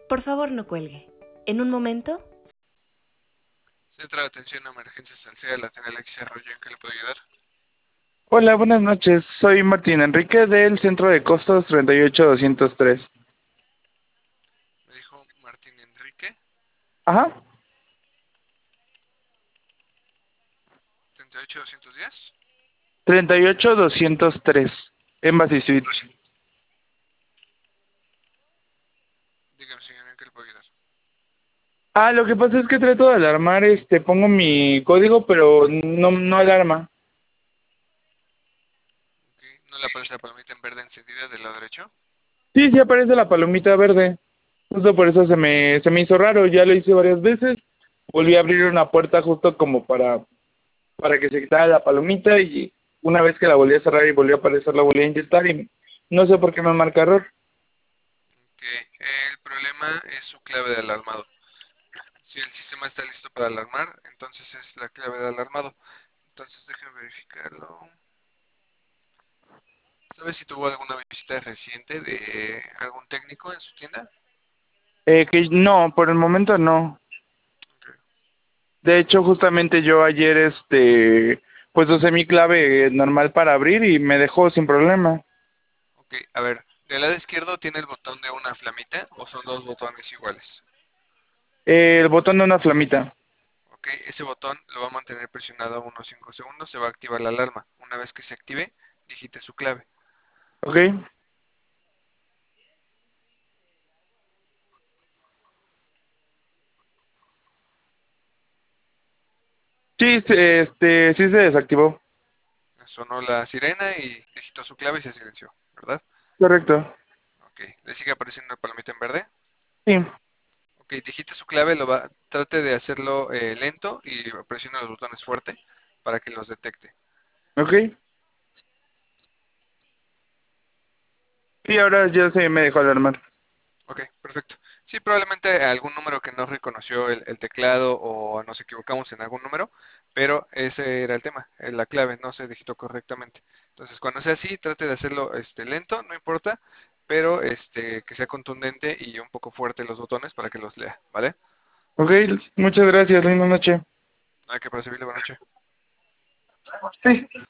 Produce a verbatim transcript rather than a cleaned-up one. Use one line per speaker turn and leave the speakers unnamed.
Por favor, no cuelgue. En un momento.
Centro de Atención a Emergencias al C E A, la tiene Alexia Arroyo, ¿en qué le puedo ayudar?
Hola, buenas noches. Soy Martín Enrique del Centro de Costos treinta y ocho doscientos tres.
Me dijo Martín Enrique,
Ajá,
treinta y ocho doscientos diez.
treinta y ocho doscientos tres. Embassy Suites.
Dígame, señor, ¿en qué le puedo ayudar?
Ah, lo que pasa es que trato de alarmar, este, pongo mi código, pero no, no alarma.
Ok, ¿no le aparece la palomita en verde encendida del lado derecho?
Sí, sí aparece la palomita verde. Justo por eso se me, se me hizo raro. Ya lo hice varias veces. Volví a abrir una puerta justo como para, para que se quitara la palomita y una vez que la volví a cerrar y volvió a aparecer, la volví a intentar y no sé por qué me marca error.
Ok, el problema es su clave de alarmado. Si el sistema está listo para alarmar, entonces es la clave de alarmado. Entonces déjenme verificarlo. ¿Sabes si tuvo alguna visita reciente de algún técnico en su tienda?
Eh, que no, por el momento no.
Ok,
De hecho, justamente yo ayer, este, pues usé mi clave eh, normal para abrir y me dejó sin problema.
ok, a ver, del lado izquierdo tiene el botón de una flamita o son dos botones iguales.
Eh, el botón de una flamita.
Ok, ese botón lo va a mantener presionado unos cinco segundos, se va a activar la alarma. Una vez que se active, digite su clave.
¿Ok? Sí, se- este, sí se desactivó.
Sonó la sirena y digitó su clave y se silenció, ¿verdad?
Correcto.
Ok, ¿le sigue apareciendo una palomita en verde?
Sí.
Ok, digite su clave, lo va, trate de hacerlo eh, lento y presione los botones fuerte para que los detecte.
¿Ok? Sí, ahora ya se me dejó alarmar.
Ok, perfecto. Sí, probablemente algún número que no reconoció el, el teclado o nos equivocamos en algún número, pero ese era el tema, eh, la clave no se digitó correctamente. Entonces, cuando sea así, trate de hacerlo este, lento, no importa, pero este, que sea contundente y un poco fuerte los botones para que los lea, ¿vale?
Ok, muchas gracias. Linda noche.
Hay que para servirle, buena noche.
Sí.